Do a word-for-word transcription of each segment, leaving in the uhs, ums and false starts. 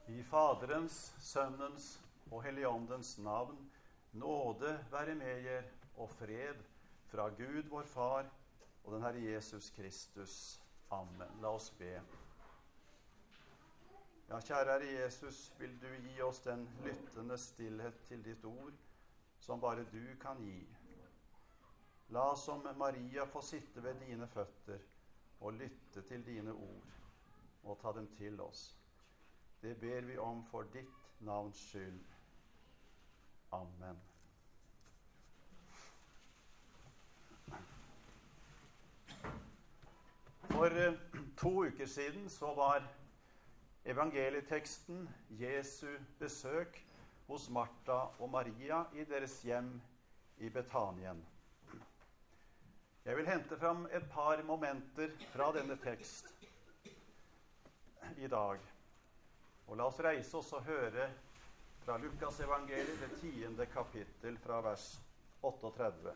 I Faderens, Sønnens og Helligåndens navn, nåde være med jer og fred fra Gud vår Far og den Herre Jesus Kristus. Amen. La oss be. Ja, kjære Herre Jesus, vil du gi oss den lyttende stillhet til ditt ord, som bare du kan gi. La oss som Maria få sitte ved dine føtter og lytte til dine ord, og ta dem til oss. Det ber vi om for ditt navns skyld. Amen. For eh, to uker siden så var evangelieteksten Jesu besøk hos Martha og Maria i deres hjem i Betanien. Jeg vil hente fram et par momenter fra denne tekst i dag. Og la oss reise oss og høre fra Lukas evangeliet, det tiende kapittel, fra vers otteogtredve.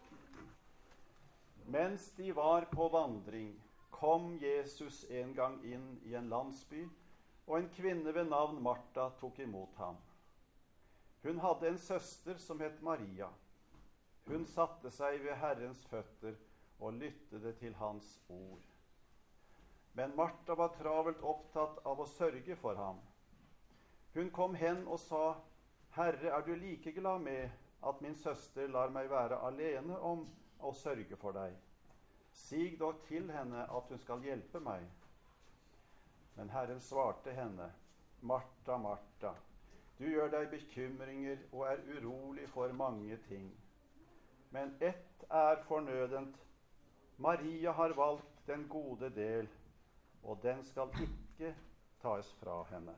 Mens de var på vandring, kom Jesus en gang inn i en landsby, og en kvinne ved navn Martha tok imot ham. Hun hadde en søster som het Maria. Hun satte seg ved Herrens føtter og lyttet til hans ord. Men Martha var travelt opptatt av å sørge for ham. Hun kom hen og sa, «Herre, er du like glad med at min søster lar meg være alene om å sørge for deg? Sig dog til henne at hun skal hjelpe meg.» Men Herren svarte henne, «Martha, Martha, du gjør deg bekymringer og er urolig for mange ting. Men ett er fornødent. Maria har valgt den gode del, og den skal ikke tas fra henne.»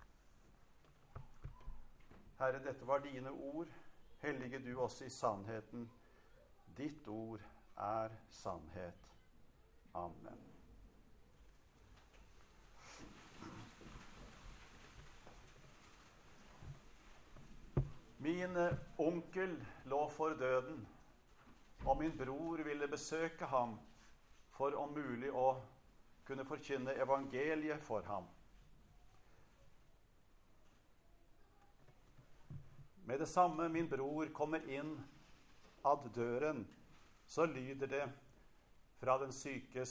Herre, dette var dine ord. Hellige du oss i sannheten. Ditt ord er sannhet. Amen. Min onkel lå for døden, og min bror ville besøke ham for om mulig å kunne forkynne evangeliet for ham. Med det samme min bror kommer inn ad døren, så lyder det fra den sykes,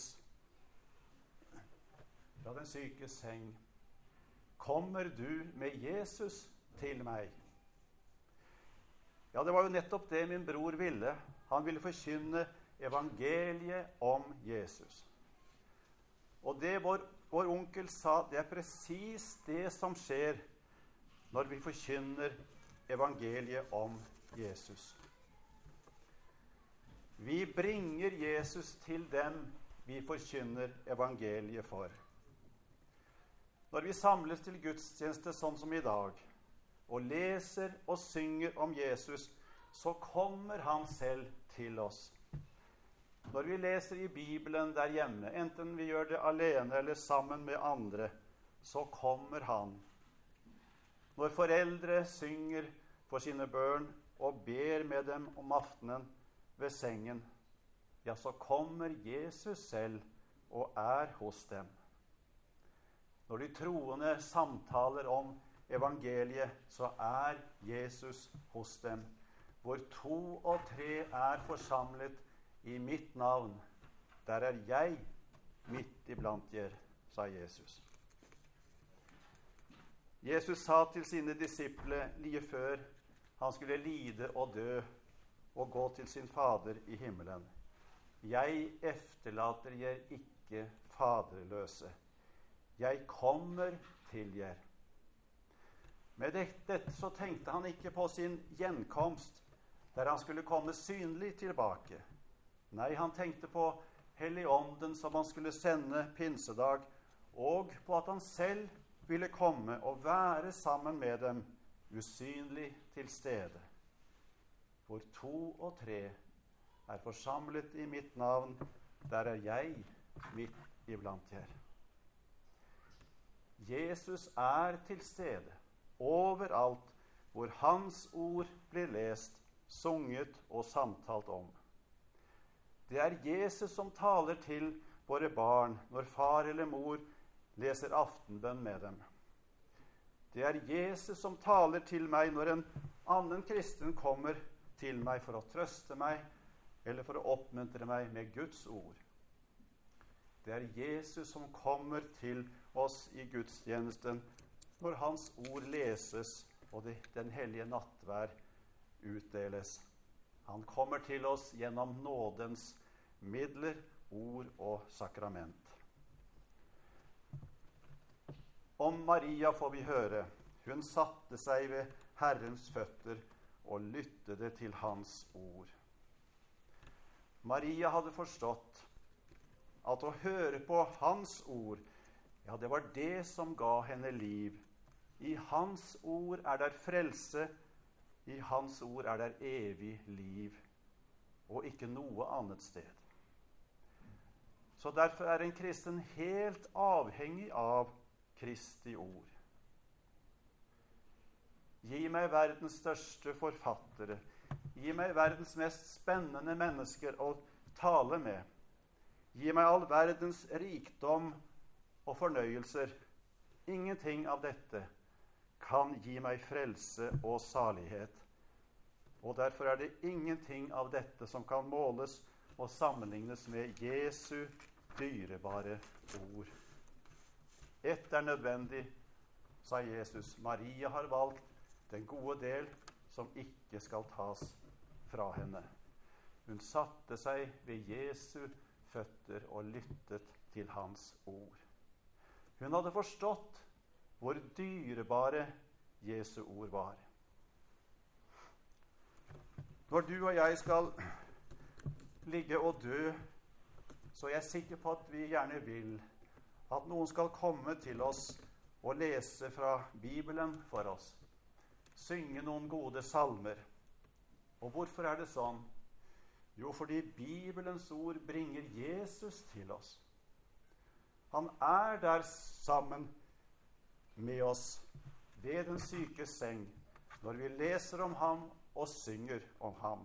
fra den sykes seng, «Kommer du med Jesus til meg?» Ja, det var jo nettopp det min bror ville. Han ville forkynne evangeliet om Jesus. Og det vår, vår onkel sa, det er precis det som skjer når vi forkynner evangeliet om Jesus. Vi bringer Jesus til dem vi forkynner evangeliet for. Når vi samles til gudstjeneste sånn som i dag, og leser og synger om Jesus, så kommer han selv til oss. Når vi leser i Bibelen der hjemme, enten vi gjør det alene eller sammen med andre, så kommer han. Når foreldre synger for sine børn og ber med dem om aftenen ved sengen, ja, så kommer Jesus selv og er hos dem. Når de troende samtaler om evangeliet, så er Jesus hos dem. Hvor to og tre er forsamlet i mitt navn, der er jeg midt iblant jer, sa Jesus. Jesus sa til sine disciple lige før han skulle lide og dø og gå til sin fader i himmelen, «Jeg efterlater jer ikke faderløse. Jeg kommer til jer.» Med dette så tenkte han ikke på sin gjenkomst, der han skulle komme synlig tilbake. Nei, han tenkte på Helligånden som han skulle sende pinsedag, og på at han selv ville komme og være sammen med dem, usynlig til stede. Hvor to og tre er forsamlet i mitt navn, der er jeg midt iblant her. Jesus er til stede, overalt hvor hans ord blir lest, sunget og samtalt om. Det er Jesus som taler til våre barn når far eller mor leser aftenbønn med dem. Det er Jesus som taler til meg når en annen kristen kommer til meg for å trøste meg eller for å oppmuntre meg med Guds ord. Det er Jesus som kommer til oss i gudstjenesten når hans ord leses og det, den hellige nattvær utdeles. Han kommer til oss gjennom nådens midler, ord og sakrament. Om Maria får vi høre. Hun satte seg ved Herrens føtter og lyttede til hans ord. Maria hadde forstått at å høre på hans ord, ja, det var det som ga henne liv. I hans ord er der frelse, i hans ord er der evig liv, og ikke noe annet sted. Så derfor er en kristen helt avhengig av Kristi ord. Gi meg verdens største forfattere. Gi meg verdens mest spennende mennesker å tale med. Gi meg all verdens rikdom og fornøyelser. Ingenting av dette kan gi meg frelse og salighet. Og derfor er det ingenting av dette som kan måles og sammenlignes med Jesu dyrebare ord. Ett er nødvendig, sa Jesus. Maria har valgt den gode del som ikke skal tas fra henne. Hun satte seg ved Jesu føtter og lyttet til hans ord. Hun hadde forstått hvor dyrebare Jesu ord var. Når du og jeg skal ligge og dø, så er jeg sikker på at vi gjerne vil at noen skal komme til oss og lese fra Bibelen for oss. Synge noen gode salmer. Og hvorfor er det sånn? Jo, fordi Bibelens ord bringer Jesus til oss. Han er der sammen med oss ved den sykes seng når vi leser om ham og synger om ham.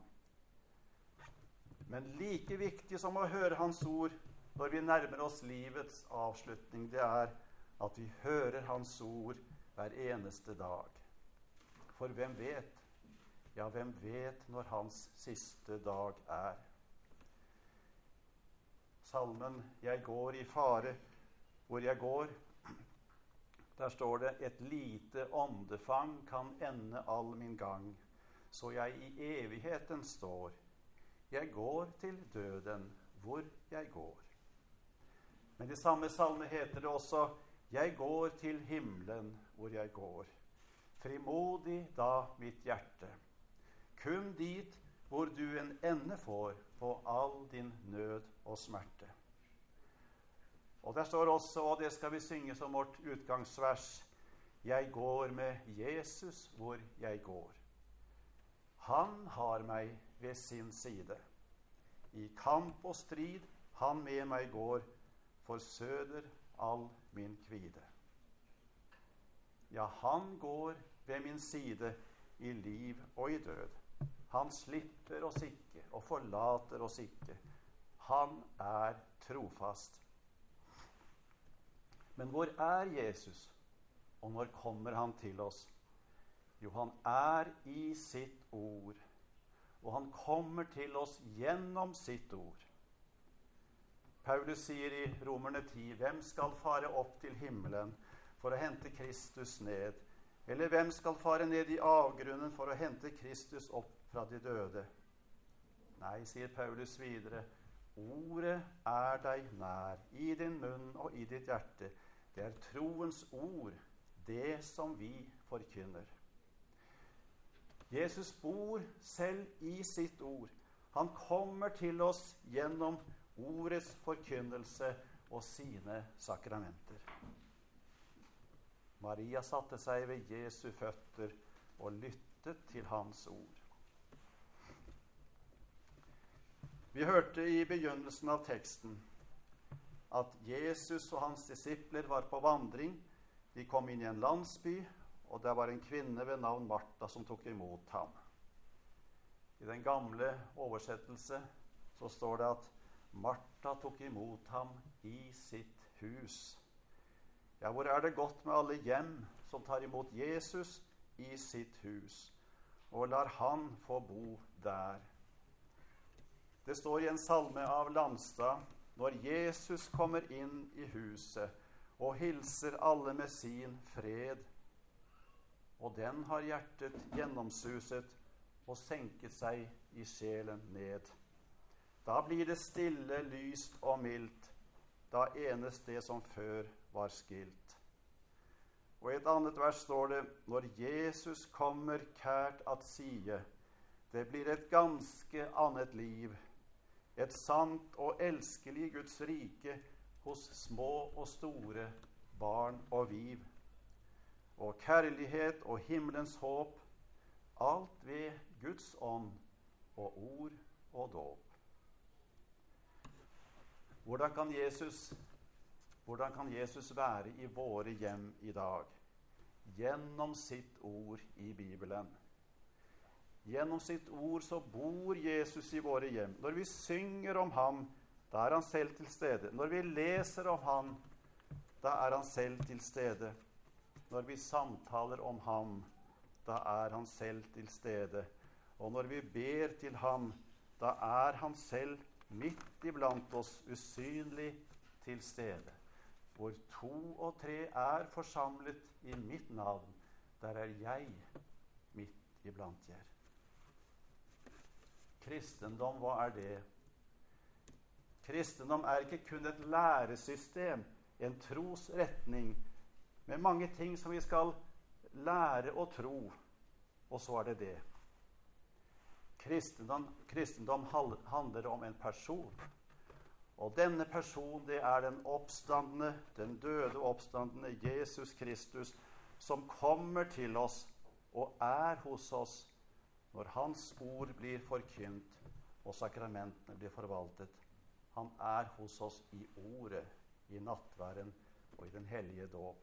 Men like viktig som å høre hans ord når vi nærmer oss livets avslutning, det er at vi hører hans ord hver eneste dag. For hvem vet? Ja, hvem vet når hans siste dag er? Salmen «Jeg går i fare hvor jeg går», der står det: «Et lite åndefang kan ende all min gang, så jeg i evigheten står. Jeg går til døden hvor jeg går.» Men i samme salme heter det også: «Jeg går til himmelen hvor jeg går. Frimodig da mitt hjerte. Kun dit hvor du en ende får på all din nød og smerte.» Og der står også, og det skal vi synge som vårt utgangsvers: «Jeg går med Jesus hvor jeg går. Han har meg ved sin side. I kamp og strid han med meg går, forsøder all min kvide. Ja, han går ved min side i liv og i død. Han slipper oss ikke og forlater oss ikke. Han er trofast.» Men hvor er Jesus, og når kommer han til oss? Jo, han er i sitt ord, og han kommer til oss gjennom sitt ord. Paulus sier i Romerne ti: «Hvem skal fare opp til himmelen for å hente Kristus ned? Eller hvem skal fare ned i avgrunnen for å hente Kristus opp fra de døde?» Nei, sier Paulus videre, ordet er deg nær, i din munn og i ditt hjerte. Det er troens ord, det som vi forkynner. Jesus bor selv i sitt ord. Han kommer til oss gjennom ordets forkynnelse og sine sakramenter. Maria satte seg ved Jesu føtter og lyttet til hans ord. Vi hørte i begynnelsen av teksten at Jesus og hans disipler var på vandring. De kom inn i en landsby, og der var en kvinne ved navn Martha som tok imot ham. I den gamle oversettelse så står det at Martha tok imot ham i sitt hus. Ja, hvor er det gått med alle hjem som tar imot Jesus i sitt hus, og lar han få bo der. Det står i en salme av Landstad: når Jesus kommer inn i huset og hilser alle med sin fred, og den har hjertet gjennomsuset og senket seg i sjelen ned. Da blir det stille, lyst og mildt, da enes det som før var skilt. Og i et annet vers står det: når Jesus kommer kært at sie, det blir et ganske annet liv, et sant og elskelig Guds rike hos små og store, barn og viv. Og kjærlighet og himmelens håp, alt ved Guds ånd og ord og dåp. Hvordan kan Jesus, hvordan kan Jesus være i våre hjem i dag? Gjennom sitt ord i Bibelen. Gjennom sitt ord så bor Jesus i våre hjem. Når vi synger om ham, da er han selv til stede. Når vi leser om ham, da er han selv til stede. Når vi samtaler om ham, da er han selv til stede. Og når vi ber til ham, da er han selv midt iblant oss, usynlig til stede. Hvor to og tre er forsamlet i mitt navn, der er jeg midt iblant dere. Kristendom, hva er det? Kristendom er ikke kun et læresystem, en trosretning, med mange ting som vi skal lære å tro, og så er det det. Kristendom, kristendom handler om en person, og denne person, det er den oppstandende, den døde oppstandende Jesus Kristus, som kommer til oss og er hos oss når hans ord blir forkynt og sakramentene blir forvaltet. Han er hos oss i ordet, i nattværen og i den hellige dåp.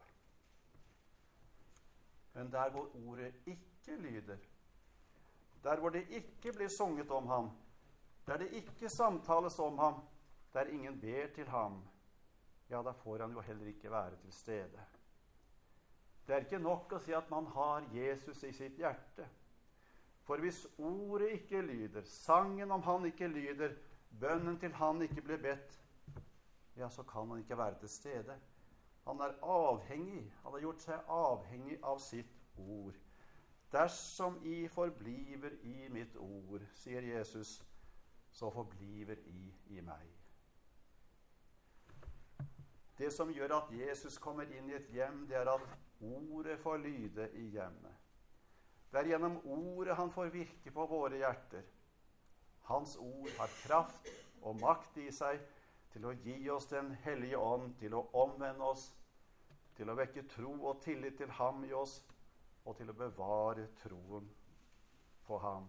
Men der hvor ordet ikke lyder, der hvor det ikke blir sunget om ham, der det ikke samtales om ham, der ingen ber til ham, ja, da får han jo heller ikke være til stede. Det er ikke nok å si at man har Jesus i sitt hjerte. For hvis ordet ikke lyder, sangen om han ikke lyder, bønnen til han ikke blir bedt, ja, så kan han ikke være til stede. Han er avhengig, han har gjort seg avhengig av sitt ord. Dersom I forbliver i mitt ord, sier Jesus, så forbliver I i meg. Det som gjør at Jesus kommer inn i et hjem, det er at ordet får lyde i hjemmet. Det er gjennom ordet han får virke på våre hjerter. Hans ord har kraft og makt i seg til å gi oss den hellige ånd, til å omvende oss, til å vekke tro og tillit til ham i oss, og til å bevare troen på ham.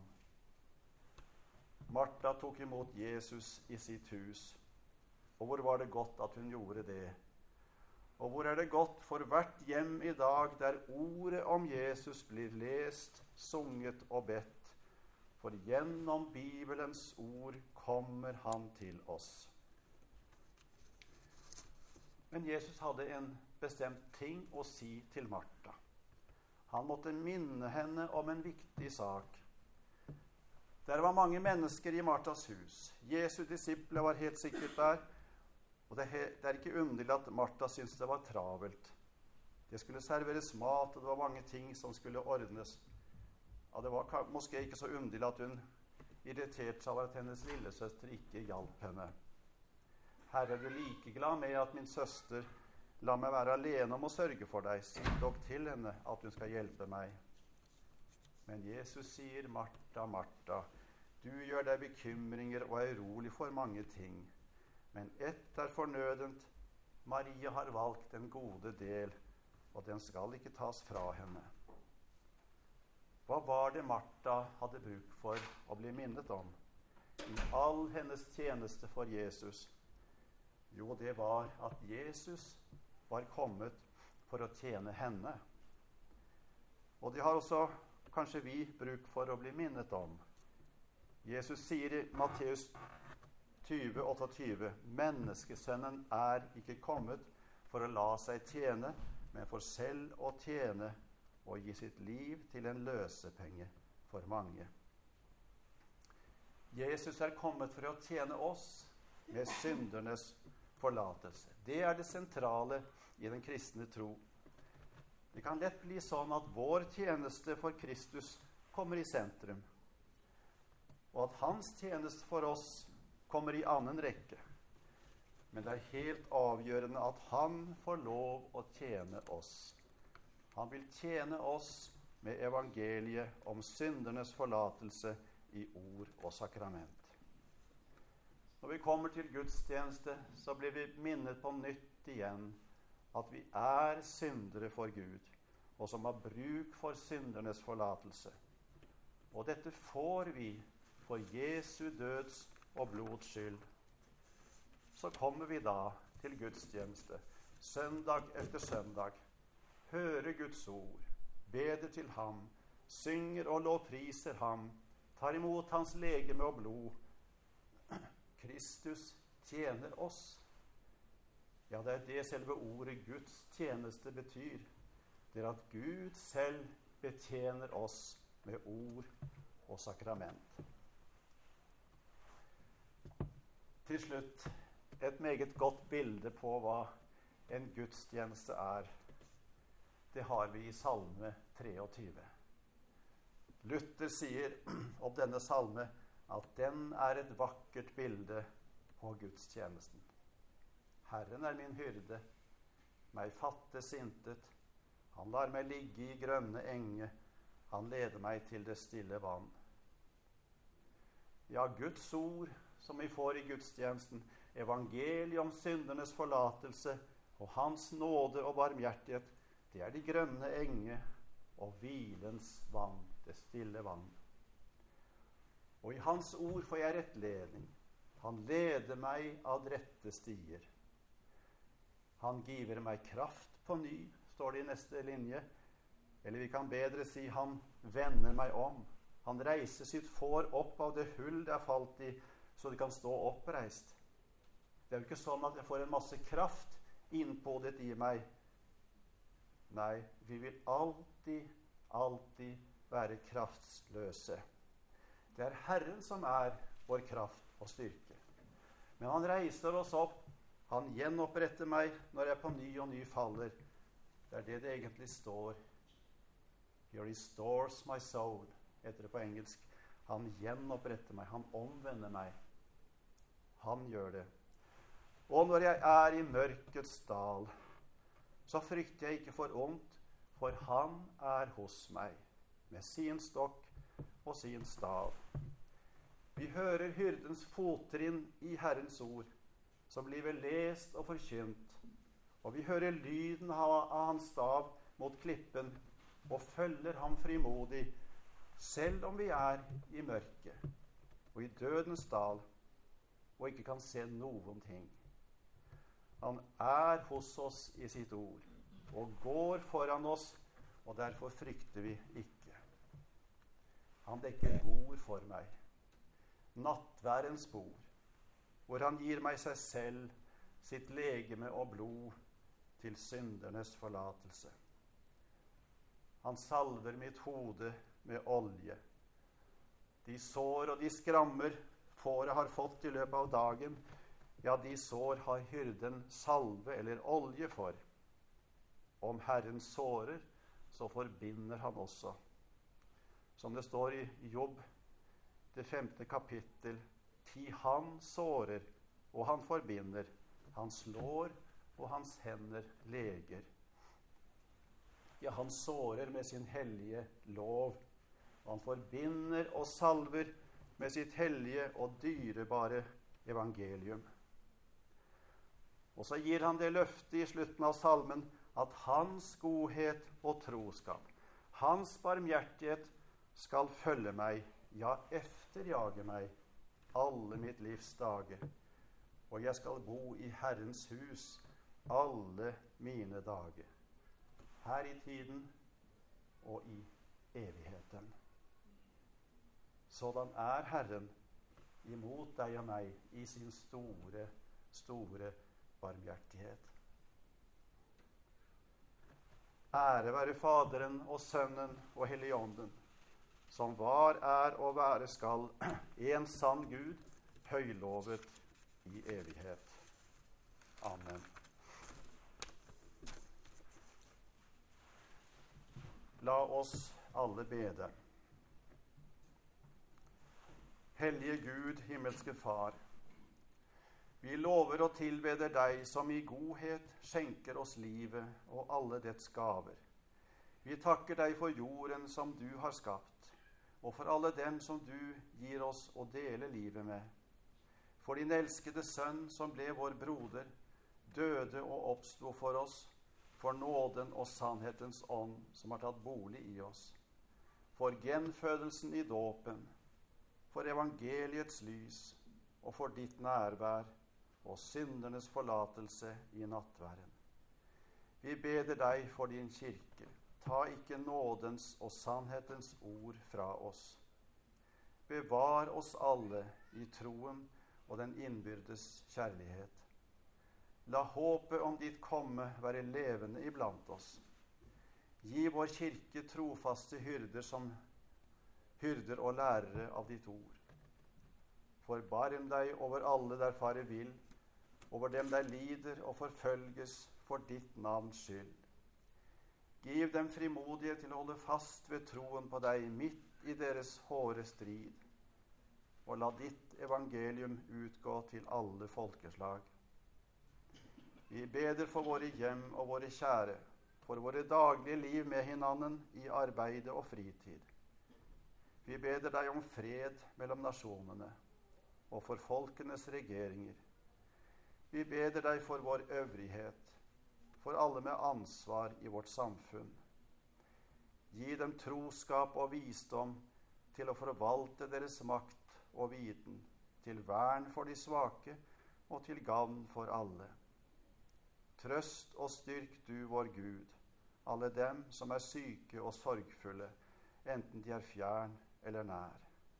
Martha tok imot Jesus i sitt hus, og hvor var det godt at hun gjorde det? Og hvor er det godt for hvert hjem i dag der ordet om Jesus blir lest, sunget og bedt, for gjennom Bibelens ord kommer han til oss. Men Jesus hadde en bestemt ting å si til Martha. Han måtte minne henne om en viktig sak. Der var mange mennesker i Marthas hus. Jesu disipler var helt sikkert der. Og det er ikke underlig at Martha syntes det var travelt. Det skulle serveres mat, og det var mange ting som skulle ordnes. Ja, det var måske ikke så underlig at hun irriterte seg over at hennes lillesøster ikke hjalp henne. Herre, er du like glad med at min søster la meg være alene om å sørge for deg? Si dog til henne at hun skal hjelpe meg. Men Jesus sier, Martha, Martha, du gjør deg bekymringer og er urolig for mange ting. Men ett er fornødent. Maria har valgt den gode del, og den skal ikke tas fra henne. Hva var det Martha hadde bruk for å bli minnet om i all hennes tjeneste for Jesus? Jo, det var at Jesus var kommet for å tjene henne. Og det har også kanskje vi bruk for å bli minnet om. Jesus sier i Matteus tyve åttiåtte, menneskesønnen er ikke kommet for å la seg tjene, men for selv å tjene og gi sitt liv til en løsepenge for mange. Jesus er kommet for å tjene oss med syndernes forlatelse. Det er det sentrale i den kristne tro. Det kan lett bli sånn at vår tjeneste for Kristus kommer i sentrum, og at hans tjeneste for oss kommer i annen rekke. Men det er helt avgjørende at han får lov å tjene oss. Han vil tjene oss med evangeliet om syndernes forlatelse i ord og sakrament. Når vi kommer til gudstjeneste, så blir vi minnet på nytt igjen at vi er syndere for Gud, og som har bruk for syndernes forlatelse. Og dette får vi for Jesu døds og blods skyld. Så kommer vi da til gudstjeneste, søndag etter søndag, hører Guds ord, beder til ham, synger og lovpriser ham, tar imot hans legeme og blod. Kristus tjener oss. Ja, det er det selve ordet Guds tjeneste betyr. Det er at Gud selv betjener oss med ord og sakrament. Til slutt et meget godt bilde på hva en gudstjeneste er. Det har vi i Salme treogtyve. Luther sier om denne salme at den er et vakkert bilde på gudstjenesten. Herren er min hyrde, meg fattes intet. Han lar meg ligge i grønne enge, han leder meg til det stille vann. Ja, Guds ord, som vi får i gudstjenesten, evangeliet om syndernes forlatelse og hans nåde og barmhjertighet, det er de grønne enge og hvilens vann, det stille vann. Og i hans ord får jeg rettledning. Han leder meg av rette stier. Han giver meg kraft på ny, står det i neste linje. Eller vi kan bedre si, han vender meg om. Han reiser sitt får opp av det hull det er falt i, så det kan stå oppreist. Det er jo ikke sånn at jeg får en masse kraft innpodet i meg. Nei, vi vil alltid, alltid være kraftsløse. Det er Herren som er vår kraft og styrke. Men han reiser oss opp, han gjenoppretter meg når jeg på ny og ny faller. Det er det det egentlig står. He restores my soul, heter det på engelsk. Han gjenoppretter meg, han omvender meg. Han gjør det. Og når jeg er i mørkets dal, så frykter jeg ikke for ondt, for han er hos meg, med sin stokk og sin stav. Vi hører hyrdens fottrinn i Herrens ord, som blir lest og forkynt, og vi hører lyden av hans stav mot klippen, og følger ham frimodig, selv om vi er i mørket, og i dødens dal, og ikke kan se noen ting. Han er hos oss i sitt ord, og går foran oss, og derfor frykter vi ikke. Han dekker bord for meg, nattværens bord, hvor han gir meg seg selv, sitt legeme og blod, til syndernes forlatelse. Han salver mitt hode med olje. De sår og de skrammer fåret har fått i løpet av dagen, ja, de sår har hyrden salve eller olje for. Om Herren sårer, så forbinder han også. Som det står i Jobb, det femte kapittel, ti han sårer, og han forbinder. Han slår, og hans hender leger. Ja, han sårer med sin hellige lov, og han forbinder og salver med sitt hellige og dyrebare evangelium. Og så gir han det løftet i slutten av salmen at hans godhet og troskap, hans barmhjertighet skal følge meg, ja, efterjage meg, alle mitt livs dager. Og jeg skal bo i Herrens hus alle mine dager, her i tiden og i evigheten. Sådan er Herren imot deg og meg i sin store, store barmhjertighet. Ære være Faderen og Sønnen og Helligånden, som var, er og være skal, en sann Gud, høylovet i evighet. Amen. La oss alle bede. Hellige Gud, himmelske Far, vi lover og tilbeder deg som i godhet skjenker oss livet og alle dets gaver. Vi takker deg for jorden som du har skapt, og for alle dem som du gir oss å dele livet med. For din elskede Sønn som ble vår broder, døde og oppsto for oss, for nåden og sannhetens ånd som har tatt bolig i oss. For gjenfødelsen i dåpen, for evangeliets lys og for ditt nærvær og syndernes forlatelse i nattværen. Vi beder deg for din kirke. Ta ikke nådens og sannhetens ord fra oss. Bevar oss alle i troen og den innbyrdes kjærlighet. La håpet om ditt komme være levende iblant oss. Gi vår kirke trofaste hyrder som hyrder og lærere av ditt ord. Forbarm deg over alle der farer vill, over dem der lider og forfølges for ditt navns skyld. Giv dem frimodighet til å holde fast ved troen på deg midt i deres hårde strid, og la ditt evangelium utgå til alle folkeslag. Vi beder for våre hjem og våre kjære, for våre daglige liv med hinanden i arbeide og fritid. Vi beder deg om fred mellom nasjonene og for folkenes regeringer. Vi beder deg for vår øvrighet, for alle med ansvar i vårt samfunn. Gi dem troskap og visdom til å forvalte deres makt og viten, til vern for de svake og til gavn for alle. Trøst og styrk du, vår Gud, alle dem som er syke og sorgfulle, enten de er fjern eller nær.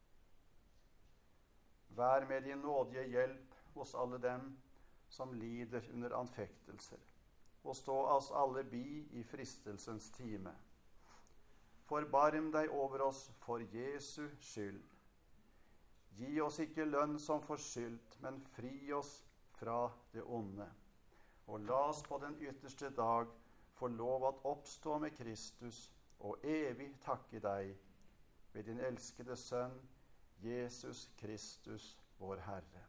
Vær med din nådige hjelp hos alle dem som lider under anfektelser, og stå oss alle bi i fristelsens time. Forbarm deg over oss for Jesu skyld. Gi oss ikke lønn som forskyldt, men fri oss fra det onde. Og la oss på den ytterste dag få lov at oppstå med Kristus og evig takke deg ved din elskede Sønn, Jesus Kristus, vår Herre.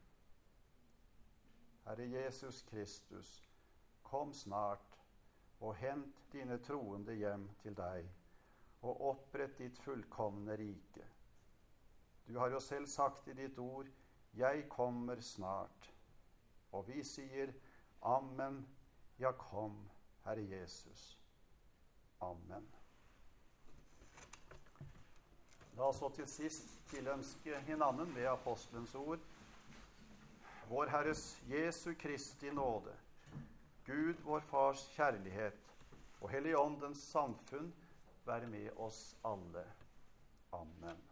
Herre Jesus Kristus, kom snart og hent dine troende hjem til deg, og opprett ditt fullkomne rike. Du har jo selv sagt i ditt ord, jeg kommer snart. Og vi sier, amen, ja kom, Herre Jesus. Amen. La oss så til sist tilønske hinanden ved apostelens ord. Vår Herres Jesu Kristi nåde, Gud vår Fars kjærlighet og Helligåndens samfunn være med oss alle. Amen.